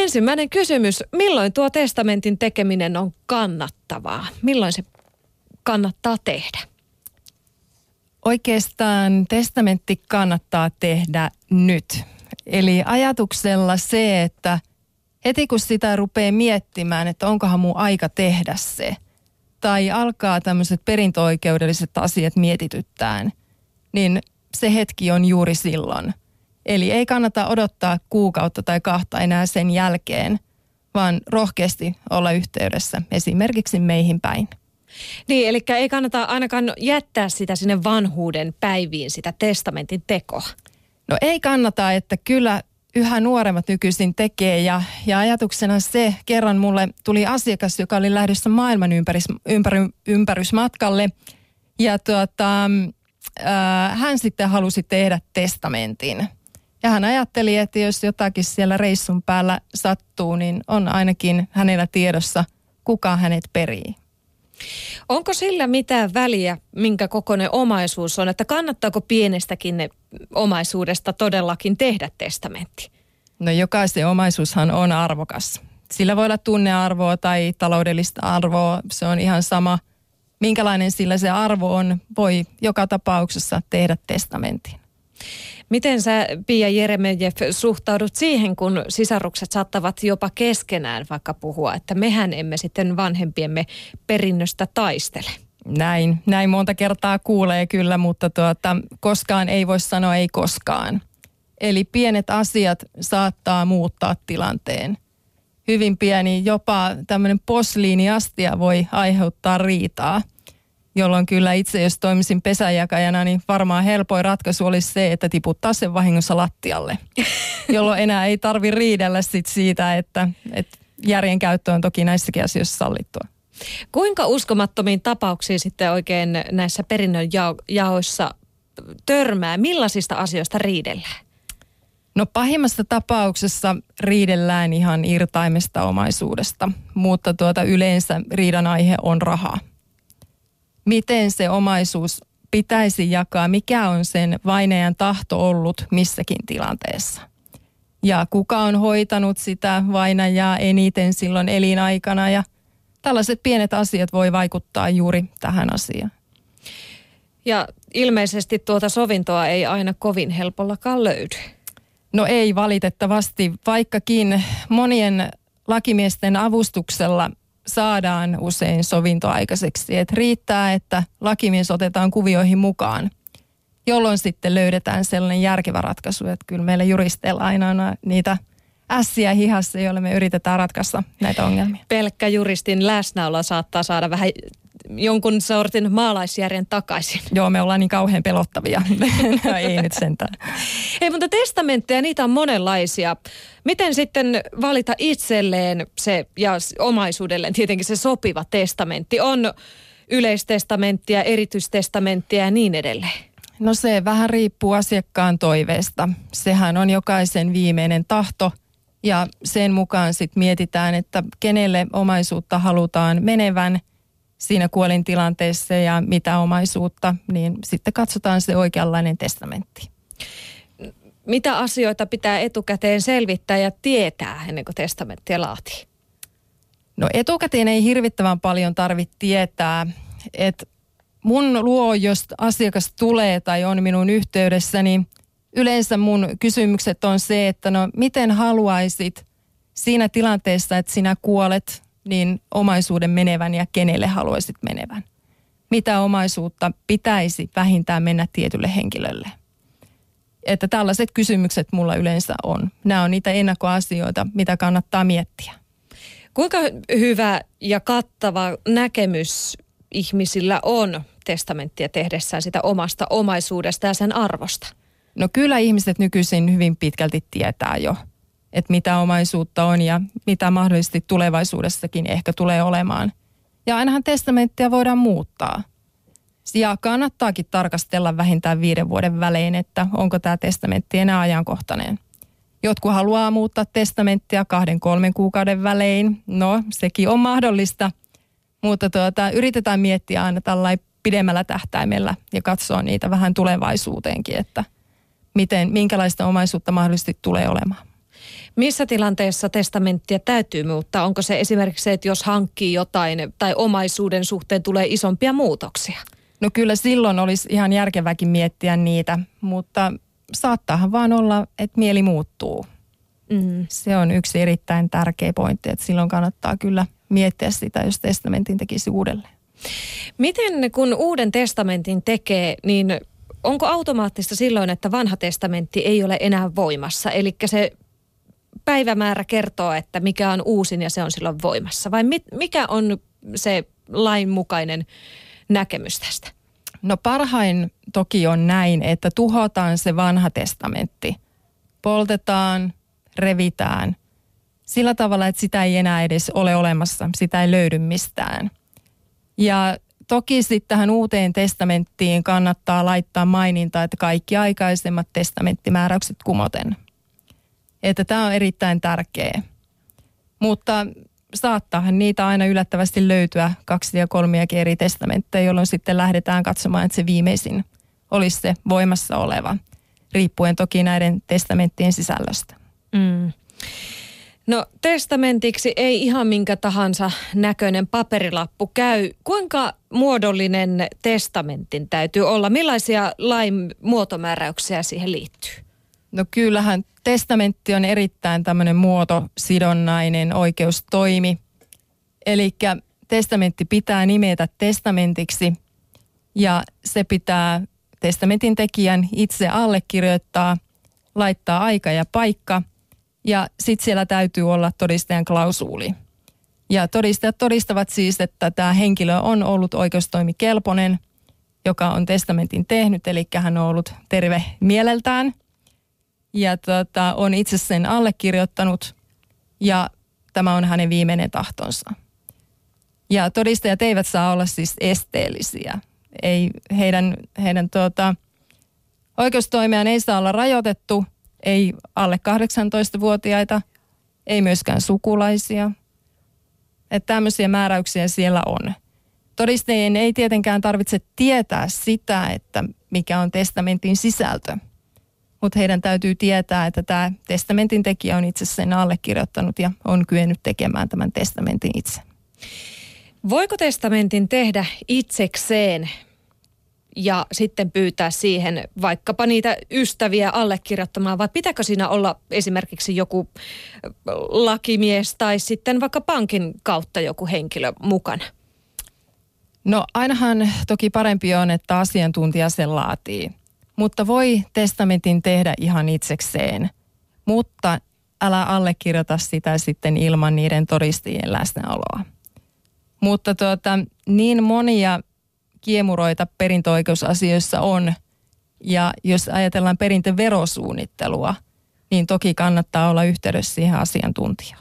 Ensimmäinen kysymys. Milloin tuo testamentin tekeminen on kannattavaa? Milloin se kannattaa tehdä? Oikeastaan testamentti kannattaa tehdä nyt. Eli ajatuksella se, että heti kun sitä rupeaa miettimään, että onkohan mun aika tehdä se, tai alkaa tämmöiset perintöoikeudelliset asiat mietityttään, niin se hetki on juuri silloin. Eli ei kannata odottaa kuukautta tai kahta enää sen jälkeen, vaan rohkeasti olla yhteydessä esimerkiksi meihin päin. Niin, eli ei kannata ainakaan jättää sitä sinne vanhuuden päiviin, sitä testamentin tekoa. No ei kannata, että kyllä yhä nuoremmat nykyisin tekee ja ajatuksena se, kerran mulle tuli asiakas, joka oli lähdössä maailman ympärysmatkalle ja hän sitten halusi tehdä testamentin. Ja hän ajatteli, että jos jotakin siellä reissun päällä sattuu, niin on ainakin hänellä tiedossa, kuka hänet perii. Onko sillä mitään väliä, minkä kokoinen omaisuus on, että kannattaako pienestäkin omaisuudesta todellakin tehdä testamentti? No jokaisen omaisuushan on arvokas. Sillä voi olla tunnearvoa tai taloudellista arvoa, se on ihan sama. Minkälainen sillä se arvo on, voi joka tapauksessa tehdä testamentin. Miten sä, Pia Jeremejeff, suhtaudut siihen, kun sisarukset saattavat jopa keskenään vaikka puhua, että mehän emme sitten vanhempiemme perinnöstä taistele? Näin monta kertaa kuulee kyllä, mutta koskaan ei voi sanoa ei koskaan. Eli pienet asiat saattaa muuttaa tilanteen. Hyvin pieni, jopa tämmöinen posliiniastia voi aiheuttaa riitaa. Jolloin kyllä itse, jos toimisin pesänjakajana, niin varmaan helpoin ratkaisu olisi se, että tiputtaa sen vahingossa lattialle. Jolloin enää ei tarvitse riidellä siitä, että järjen käyttö on toki näissäkin asioissa sallittua. Kuinka uskomattomiin tapauksiin sitten oikein näissä perinnönjaoissa törmää? Millaisista asioista riidellään? No pahimmassa tapauksessa riidellään ihan irtaimesta omaisuudesta, mutta yleensä riidan aihe on raha. Miten se omaisuus pitäisi jakaa, mikä on sen vainajan tahto ollut missäkin tilanteessa. Ja kuka on hoitanut sitä vainajaa eniten silloin elinaikana ja tällaiset pienet asiat voi vaikuttaa juuri tähän asiaan. Ja ilmeisesti tuota sovintoa ei aina kovin helpollakaan löydy. No ei valitettavasti, vaikkakin monien lakimiesten avustuksella saadaan usein sovinto aikaiseksi. Että riittää, että lakimies otetaan kuvioihin mukaan, jolloin sitten löydetään sellainen järkevä ratkaisu. Että kyllä meillä juristeilla aina on niitä ässiä hihassa, joilla me yritetään ratkaista näitä ongelmia. Pelkkä juristin läsnäolo saattaa saada vähän jonkun sortin maalaisjärjen takaisin. Joo, me ollaan niin kauhean pelottavia. Ei nyt sentään. Ei, mutta testamentteja, niitä on monenlaisia. Miten sitten valita itselleen se ja omaisuudelleen tietenkin se sopiva testamentti? On yleistestamenttia, erityistestamenttia ja niin edelleen. No se vähän riippuu asiakkaan toiveesta. Sehän on jokaisen viimeinen tahto ja sen mukaan sitten mietitään, että kenelle omaisuutta halutaan menevän siinä kuolintilanteessa ja mitä omaisuutta, niin sitten katsotaan se oikeanlainen testamentti. Mitä asioita pitää etukäteen selvittää ja tietää ennen kuin testamenttia laatii? No etukäteen ei hirvittävän paljon tarvitse tietää, että mun luo, jos asiakas tulee tai on minun yhteydessä, niin yleensä mun kysymykset on se, että no miten haluaisit siinä tilanteessa, että sinä kuolet, niin omaisuuden menevän ja kenelle haluaisit menevän. Mitä omaisuutta pitäisi vähintään mennä tietylle henkilölle. Että tällaiset kysymykset mulla yleensä on. Nämä on niitä ennakkoasioita, mitä kannattaa miettiä. Kuinka hyvä ja kattava näkemys ihmisillä on testamenttia tehdessään sitä omasta omaisuudesta ja sen arvosta? No kyllä ihmiset nykyisin hyvin pitkälti tietää jo, että mitä omaisuutta on ja mitä mahdollisesti tulevaisuudessakin ehkä tulee olemaan. Ja ainahan testamenttia voidaan muuttaa. Ja kannattaakin tarkastella vähintään 5 vuoden välein, että onko tämä testamentti enää ajankohtainen. Jotkut haluaa muuttaa testamenttia 2-3 kuukauden välein. No, sekin on mahdollista, mutta yritetään miettiä aina tällainen pidemmällä tähtäimellä ja katsoa niitä vähän tulevaisuuteenkin, että minkälaista omaisuutta mahdollisesti tulee olemaan. Missä tilanteessa testamenttia täytyy muuttaa? Onko se esimerkiksi se, että jos hankkii jotain tai omaisuuden suhteen tulee isompia muutoksia? No kyllä silloin olisi ihan järkeväkin miettiä niitä, mutta saattaahan vaan olla, että mieli muuttuu. Se on yksi erittäin tärkeä pointti, että silloin kannattaa kyllä miettiä sitä, jos testamentin tekisi uudelleen. Miten kun uuden testamentin tekee, niin onko automaattista silloin, että vanha testamentti ei ole enää voimassa? Eli se päivämäärä kertoo, että mikä on uusin ja se on silloin voimassa. Vai mikä on se lainmukainen näkemys tästä? No parhain toki on näin, että tuhotaan se vanha testamentti. Poltetaan, revitään sillä tavalla, että sitä ei enää edes ole olemassa, sitä ei löydy mistään. Ja toki sitten tähän uuteen testamenttiin kannattaa laittaa maininta, että kaikki aikaisemmat testamenttimääräykset kumoten. Että tämä on erittäin tärkeä. Mutta saattaahan niitä aina yllättävästi löytyä 2 ja 3 eri testamentteja, jolloin sitten lähdetään katsomaan, että se viimeisin olisi se voimassa oleva, riippuen toki näiden testamenttien sisällöstä. No testamentiksi ei ihan minkä tahansa näköinen paperilappu käy. Kuinka muodollinen testamentin täytyy olla? Millaisia lain muotomääräyksiä siihen liittyy? No kyllähän testamentti on erittäin tämmöinen muotosidonnainen oikeustoimi. Eli testamentti pitää nimetä testamentiksi ja se pitää testamentin tekijän itse allekirjoittaa, laittaa aika ja paikka ja sitten siellä täytyy olla todistajan klausuuli. Ja todistajat todistavat siis, että tämä henkilö on ollut oikeustoimikelpoinen, joka on testamentin tehnyt, eli hän on ollut terve mieleltään. Ja on itse sen allekirjoittanut ja tämä on hänen viimeinen tahtonsa. Ja todistajat eivät saa olla siis esteellisiä. Ei, heidän oikeustoimiaan ei saa olla rajoitettu, ei alle 18-vuotiaita, ei myöskään sukulaisia. Että tämmöisiä määräyksiä siellä on. Todistajien ei tietenkään tarvitse tietää sitä, että mikä on testamentin sisältö. Mutta heidän täytyy tietää, että tämä testamentin tekijä on itse sen allekirjoittanut ja on kyennyt tekemään tämän testamentin itse. Voiko testamentin tehdä itsekseen ja sitten pyytää siihen vaikkapa niitä ystäviä allekirjoittamaan, vai pitääkö siinä olla esimerkiksi joku lakimies tai sitten vaikka pankin kautta joku henkilö mukana? No ainahan toki parempi on, että asiantuntija sen laatii. Mutta voi testamentin tehdä ihan itsekseen, mutta älä allekirjoita sitä sitten ilman niiden todistajien läsnäoloa. Mutta niin monia kiemuroita perintöoikeusasioissa on, ja jos ajatellaan perintöverosuunnittelua, niin toki kannattaa olla yhteydessä siihen asiantuntijaan.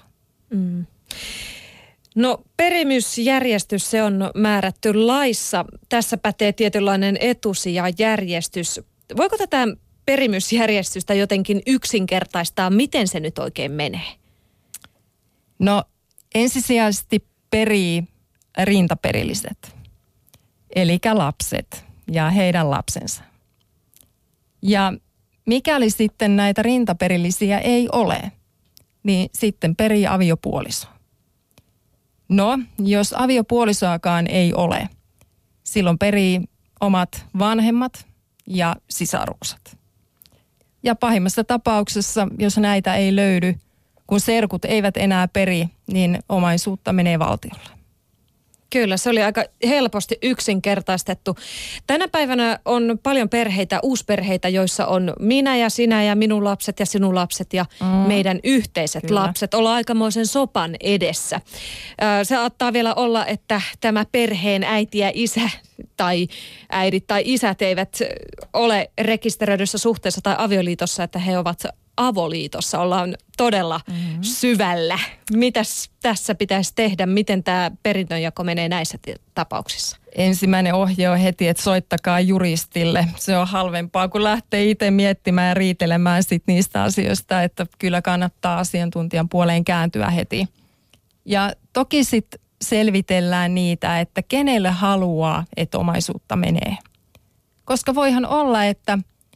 No perimysjärjestys, se on määrätty laissa. Tässä pätee tietynlainen etusijajärjestys. Voiko tätä perimysjärjestystä jotenkin yksinkertaistaa? Miten se nyt oikein menee? No ensisijaisesti perii rintaperilliset, eli lapset ja heidän lapsensa. Ja mikäli sitten näitä rintaperillisiä ei ole, niin sitten perii aviopuoliso. No, jos aviopuolisoakaan ei ole, silloin perii omat vanhemmat ja sisarukset. Ja pahimmassa tapauksessa, jos näitä ei löydy, kun serkut eivät enää peri, niin omaisuutta menee valtiolle. Kyllä, se oli aika helposti yksinkertaistettu. Tänä päivänä on paljon perheitä, uusperheitä, joissa on minä ja sinä ja minun lapset ja sinun lapset ja meidän yhteiset lapset. Ollaan aikamoisen sopan edessä. Se saattaa vielä olla, että tämä perheen äiti ja isä tai äidit tai isät eivät ole rekisteröidyssä suhteessa tai avioliitossa, että he ovat avoliitossa. Ollaan todella syvällä. Mitäs tässä pitäisi tehdä? Miten tämä perinnönjako menee näissä tapauksissa? Ensimmäinen ohje on heti, että soittakaa juristille. Se on halvempaa, kun lähtee itse miettimään ja riitelemään sit niistä asioista, että kyllä kannattaa asiantuntijan puoleen kääntyä heti. Ja toki sitten selvitellään niitä, että kenelle haluaa, että omaisuutta menee. Koska voihan olla, että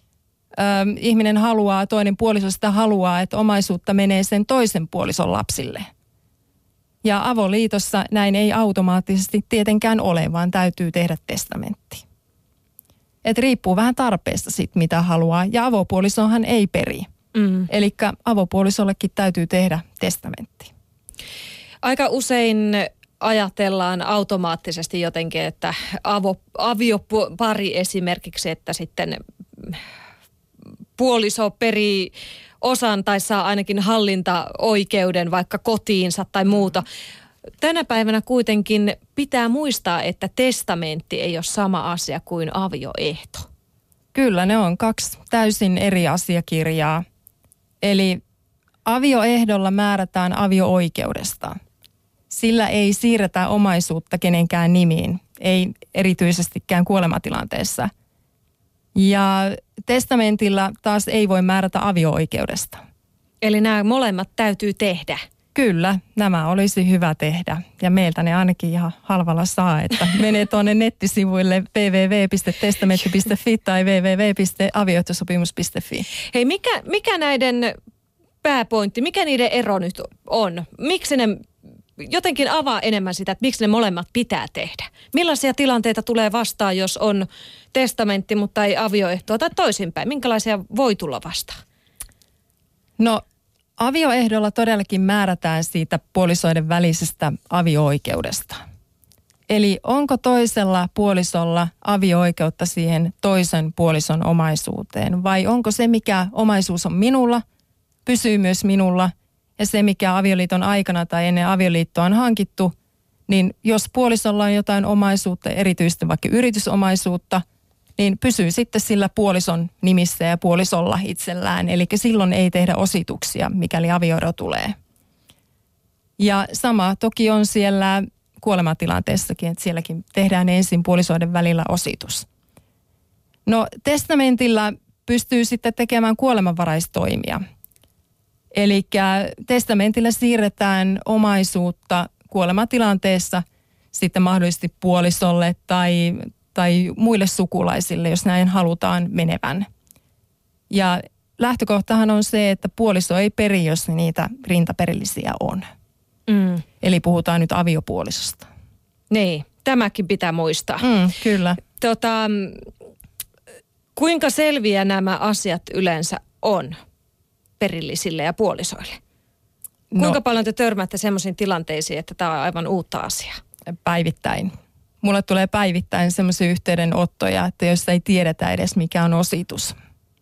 ihminen haluaa, toinen puolisosta haluaa, että omaisuutta menee sen toisen puolison lapsille. Ja avoliitossa näin ei automaattisesti tietenkään ole, vaan täytyy tehdä testamentti. Et riippuu vähän tarpeesta sit, mitä haluaa. Ja avopuolisohan ei peri. Eli avopuolisollekin täytyy tehdä testamentti. Aika usein ajatellaan automaattisesti jotenkin, että aviopari esimerkiksi, että sitten puoliso perii osan tai saa ainakin hallintaoikeuden vaikka kotiinsa tai muuta. Tänä päivänä kuitenkin pitää muistaa, että testamentti ei ole sama asia kuin avioehto. Kyllä, ne on 2 täysin eri asiakirjaa. Eli avioehdolla määrätään avio-oikeudesta. Sillä ei siirretä omaisuutta kenenkään nimiin, ei erityisestikään kuolematilanteessa. Ja testamentilla taas ei voi määrätä avio-oikeudesta. Eli nämä molemmat täytyy tehdä. Kyllä, nämä olisi hyvä tehdä. Ja meiltä ne ainakin ihan halvalla saa, että menee tuonne nettisivuille www.testamentti.fi tai www.avioehtosopimus.fi. Hei, mikä näiden pääpointti, mikä niiden ero nyt on? Miksi ne jotenkin avaa enemmän sitä, että miksi ne molemmat pitää tehdä? Millaisia tilanteita tulee vastaan, jos on testamentti, mutta ei avioehtoa tai toisinpäin? Minkälaisia voi tulla vastaan? No, avioehdolla todellakin määrätään siitä puolisoiden välisestä avio-oikeudesta. Eli onko toisella puolisolla avio-oikeutta siihen toisen puolison omaisuuteen vai onko se, mikä omaisuus on minulla, pysyy myös minulla ja se, mikä avioliiton aikana tai ennen avioliittoa on hankittu, niin jos puolisolla on jotain omaisuutta, erityisesti vaikka yritysomaisuutta, niin pysyy sitten sillä puolison nimissä ja puolisolla itsellään. Eli silloin ei tehdä osituksia, mikäli avioero tulee. Ja sama toki on siellä kuolematilanteessakin, että sielläkin tehdään ensin puolisoiden välillä ositus. No, testamentilla pystyy sitten tekemään kuolemanvaraistoimia. Eli testamentilla siirretään omaisuutta kuolematilanteessa sitten mahdollisesti puolisolle tai muille sukulaisille, jos näin halutaan menevän. Ja lähtökohtahan on se, että puoliso ei peri, jos niitä rintaperillisiä on. Eli puhutaan nyt aviopuolisosta. Niin, tämäkin pitää muistaa. Kyllä. Kuinka selviä nämä asiat yleensä on perillisille ja puolisoille? Kuinka paljon te törmäätte semmoisiin tilanteisiin, että tämä on aivan uutta asiaa? Päivittäin. Mulle tulee päivittäin semmoisia yhteydenottoja, että jos ei tiedetä edes mikä on ositus.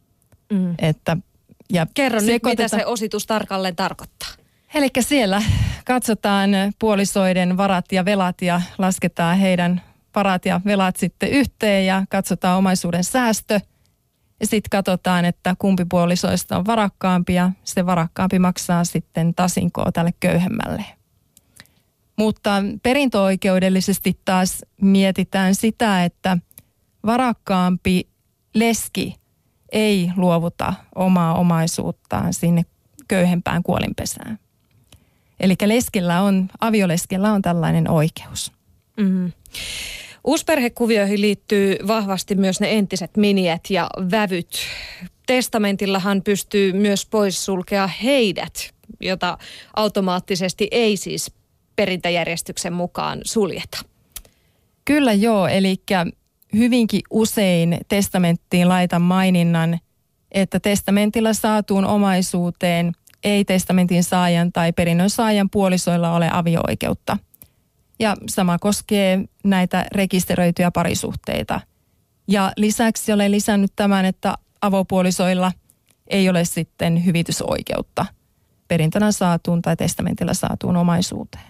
Kerro nyt, mitä se ositus tarkalleen tarkoittaa. Eli siellä katsotaan puolisoiden varat ja velat ja lasketaan heidän varat ja velat sitten yhteen ja katsotaan omaisuuden säästö. Ja sitten katsotaan, että kumpi puolisoista on varakkaampi ja se varakkaampi maksaa sitten tasinkoa tälle köyhemmälle. Mutta perintöoikeudellisesti taas mietitään sitä, että varakkaampi leski ei luovuta omaa omaisuuttaan sinne köyhempään kuolinpesään. Eli avioleskellä on tällainen oikeus. Uusperhekuvioihin liittyy vahvasti myös ne entiset miniät ja vävyt. Testamentillahan pystyy myös poissulkea heidät, jota automaattisesti ei siis perintäjärjestyksen mukaan suljeta. Kyllä joo, eli hyvinkin usein testamenttiin laitan maininnan, että testamentilla saatuun omaisuuteen ei testamentin saajan tai perinnön saajan puolisoilla ole avio-oikeutta. Ja sama koskee näitä rekisteröityjä parisuhteita. Ja lisäksi olen lisännyt tämän, että avopuolisoilla ei ole sitten hyvitysoikeutta perintönä saatuun tai testamentilla saatuun omaisuuteen.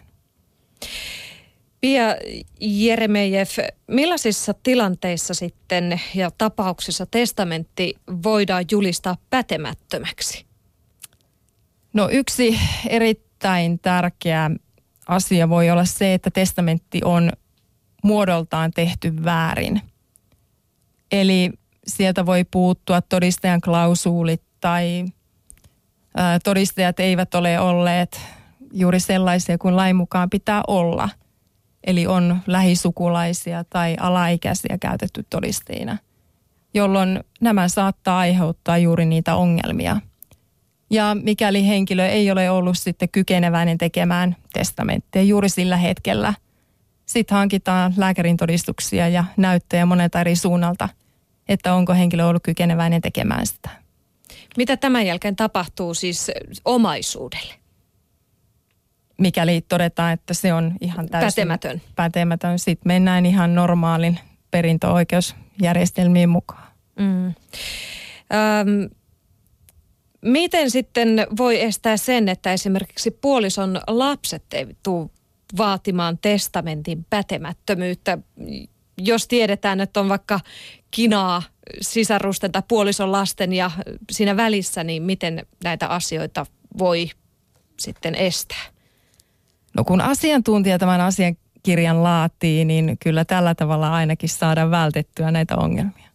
Pia Jeremejev, millaisissa tilanteissa sitten ja tapauksissa testamentti voidaan julistaa pätemättömäksi? No, yksi erittäin tärkeä asia voi olla se, että testamentti on muodoltaan tehty väärin. Eli sieltä voi puuttua todistajan klausuulit tai todistajat eivät ole olleet juuri sellaisia kuin lain mukaan pitää olla. Eli on lähisukulaisia tai alaikäisiä käytetty todisteina. jolloin nämä saattaa aiheuttaa juuri niitä ongelmia. Ja mikäli henkilö ei ole ollut sitten kykeneväinen tekemään testamenttia juuri sillä hetkellä, sitten hankitaan lääkärin todistuksia ja näyttöjä monelta eri suunnalta, että onko henkilö ollut kykeneväinen tekemään sitä. Mitä tämän jälkeen tapahtuu siis omaisuudelle? Mikäli todetaan, että se on ihan täysin pätemätön, sitten mennään ihan normaalin perintöoikeusjärjestelmiin mukaan. Miten sitten voi estää sen, että esimerkiksi puolison lapset ei tule vaatimaan testamentin pätemättömyyttä, jos tiedetään, että on vaikka kinaa sisarusten tai puolison lasten ja siinä välissä, niin miten näitä asioita voi sitten estää? No kun asiantuntija tämän asiakirjan laatii, niin kyllä tällä tavalla ainakin saadaan vältettyä näitä ongelmia.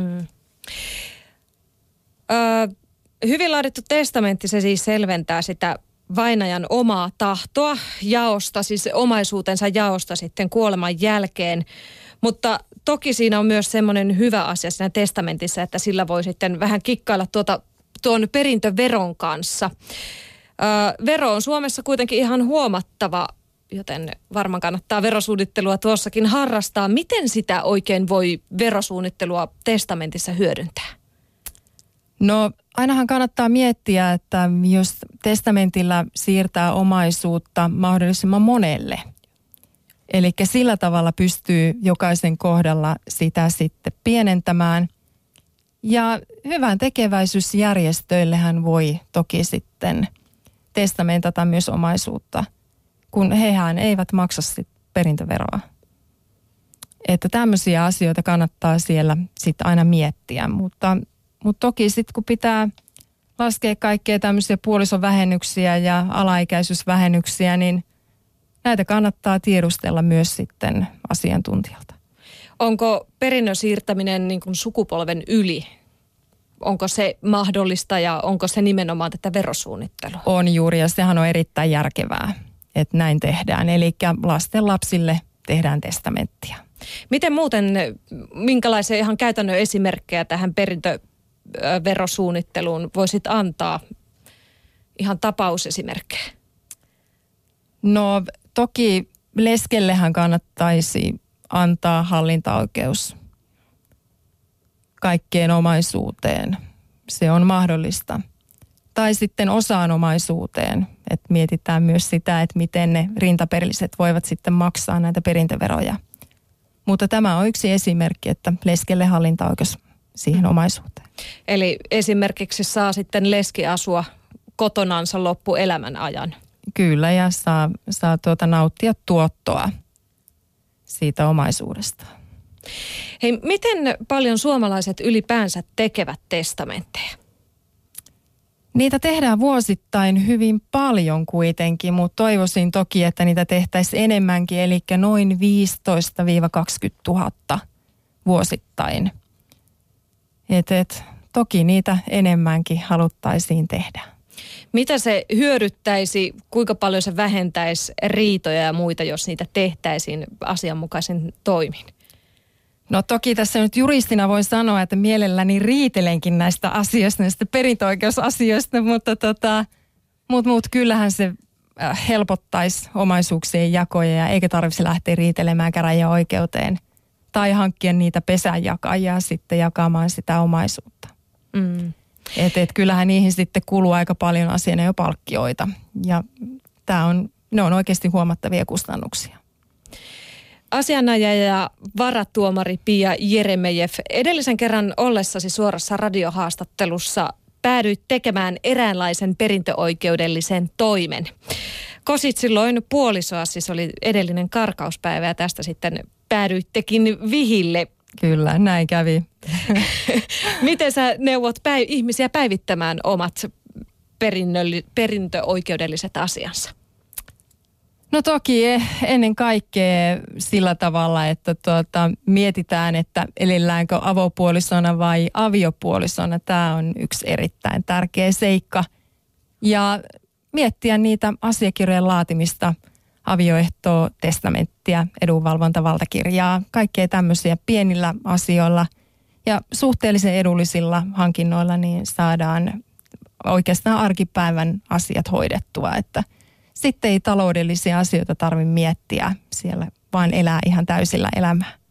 Hyvin laadittu testamentti, se siis selventää sitä vainajan omaa tahtoa jaosta, siis omaisuutensa jaosta sitten kuoleman jälkeen. Mutta toki siinä on myös semmoinen hyvä asia siinä testamentissa, että sillä voi sitten vähän kikkailla tuon perintöveron kanssa. Vero on Suomessa kuitenkin ihan huomattava, joten varmaan kannattaa verosuunnittelua tuossakin harrastaa. Miten sitä oikein voi verosuunnittelua testamentissa hyödyntää? No ainahan kannattaa miettiä, että jos testamentilla siirtää omaisuutta mahdollisimman monelle, eli sillä tavalla pystyy jokaisen kohdalla sitä sitten pienentämään. Ja hyvän tekeväisyysjärjestöillehän voi toki sitten testamentata myös omaisuutta, kun hehän eivät maksa sitten perintöveroa. Että tämmöisiä asioita kannattaa siellä sitten aina miettiä, mutta toki sitten kun pitää laskea kaikkea tämmöisiä puolisovähennyksiä ja alaikäisyysvähennyksiä, niin näitä kannattaa tiedustella myös sitten asiantuntijalta. Onko perinnön siirtäminen niin kuin sukupolven yli? Onko se mahdollista ja onko se nimenomaan tätä verosuunnittelua? On juuri ja sehän on erittäin järkevää, että näin tehdään. Eli lasten lapsille tehdään testamenttia. Miten muuten, minkälaisia ihan käytännön esimerkkejä tähän perintöverosuunnitteluun voisit antaa? Ihan tapausesimerkkejä. No toki leskellehän kannattaisi antaa hallintaoikeus kaikkeen omaisuuteen. Se on mahdollista. Tai sitten osaan omaisuuteen. Että mietitään myös sitä, että miten ne rintaperilliset voivat sitten maksaa näitä perintöveroja. Mutta tämä on yksi esimerkki, että leskelle hallintaoikeus siihen omaisuuteen. Eli esimerkiksi saa sitten leski asua kotonansa loppuelämän ajan. Kyllä, ja saa nauttia tuottoa siitä omaisuudesta. Hei, miten paljon suomalaiset ylipäänsä tekevät testamentteja? Niitä tehdään vuosittain hyvin paljon kuitenkin, mutta toivoisin toki, että niitä tehtäisiin enemmänkin, eli noin 15-20 000 vuosittain. Toki niitä enemmänkin haluttaisiin tehdä. Mitä se hyödyttäisi, kuinka paljon se vähentäisi riitoja ja muita, jos niitä tehtäisiin asianmukaisen toimin? No toki tässä nyt juristina voin sanoa, että mielelläni riitelenkin näistä asioista, näistä perintöoikeusasioista, mutta kyllähän se helpottaisi omaisuuksien jakoja ja eikä tarvitse lähteä riitelemään käräjäoikeuteen tai hankkia niitä pesänjakajia sitten jakamaan sitä omaisuutta. Kyllähän niihin sitten kuluu aika paljon asiana jo palkkioita ja ne on oikeasti huomattavia kustannuksia. Asianajaja ja varatuomari Pia Jeremejev, edellisen kerran ollessasi suorassa radiohaastattelussa päädyit tekemään eräänlaisen perintöoikeudellisen toimen. Kosit silloin puolisoa, siis oli edellinen karkauspäivä ja tästä sitten päädyittekin vihille. Kyllä, näin kävi. Miten sä neuvot ihmisiä päivittämään omat perintöoikeudelliset asiansa? No toki ennen kaikkea sillä tavalla, että mietitään, että elelläänkö avopuolisona vai aviopuolisona. Tämä on yksi erittäin tärkeä seikka. Ja miettiä niitä asiakirjojen laatimista, avioehtoa, testamenttia, edunvalvontavaltakirjaa, kaikkea tämmöisiä pienillä asioilla. Ja suhteellisen edullisilla hankinnoilla niin saadaan oikeastaan arkipäivän asiat hoidettua, että sitten ei taloudellisia asioita tarvitse miettiä, siellä vaan elää ihan täysillä elämää.